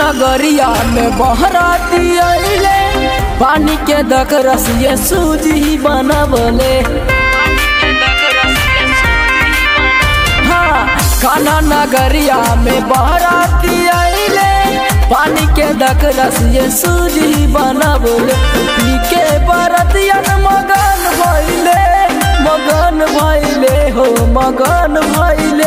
नगरिया में बहराती आइले, पानी के दकरस ये सूजी बनवले। हाँ, खाना नगरिया में बहराती आइले, पानी के दकरस ये सूजी बनवले। पी के बरतियन मगन भइले, मगन भइले हो मगन भइले।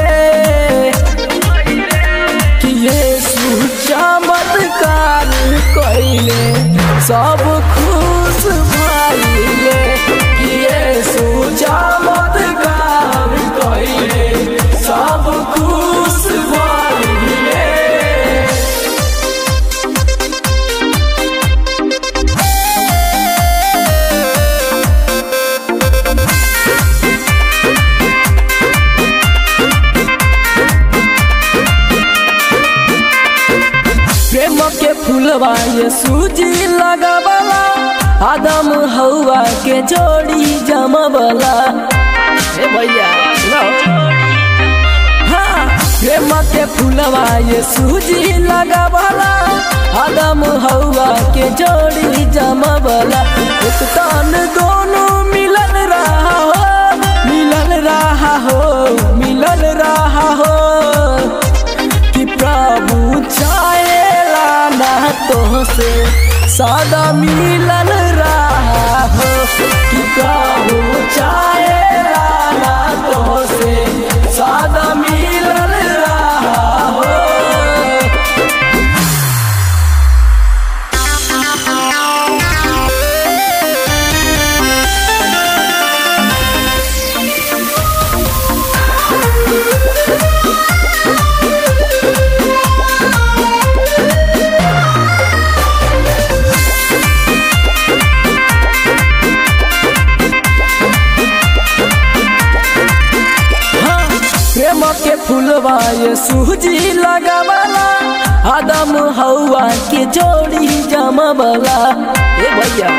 चमत्कार कइले सब खुश भइले, यीशु चमत्कार कइले सब खुश भइले। प्रेम के फूलवा ये सूजी लगावला, आदम हवा के जोड़ी जमवला। ए भैया हाँ, प्रेम के फूलवा ये सूजी लगावला, आदम हवा के जोड़ी जमवला। एक तन दोनों मिलन रहा हो, मिलन रहा हो, मिलन रहा हो। कि प्रभु चाहेला ना तो से सादा मिलन रहा हो, कि प्रभु चाहेला ना तो से सादा मिलन रहा हो। प्रेम के फूलवा ये सूजी लगावला, आदम हवा के जोड़ी जमवला। ए भैया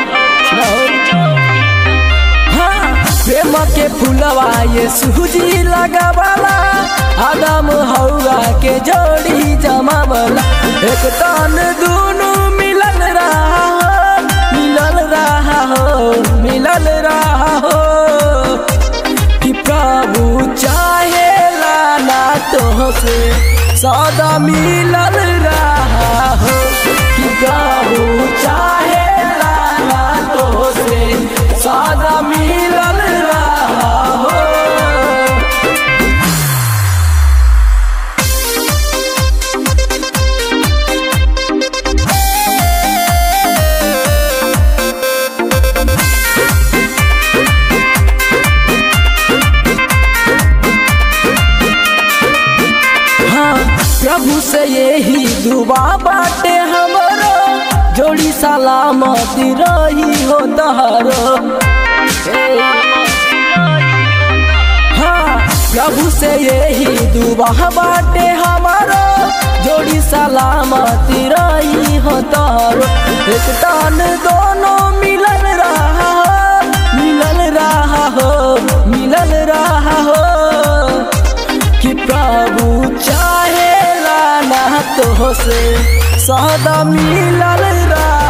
हाँ, प्रेम के फूलवा ये सूजी लगावला, आदम हवा के जोड़ी जमवला। एक तन दोनों मिलन रहा हो, मिलन रहा हो, मिलन रहा हो। कि प्रभु चाहे तो से सादा मिलन रहा हो, कि प्रभु चाहे लाना तो से सादा मिलन रहा हो। प्रभु से यही दुआ बाटे हमरो, जोड़ी सलामती रही हो तहरो। हाँ, प्रभु से यही दुआ बाटे हमारो, जोड़ी सलामती रही हो तहरो। एक तन दोनों मिलन रहा हो, मिलन रहा हो, मिलन रहा हो। कि प्रभु चाहे तो से सादा मिलन रहा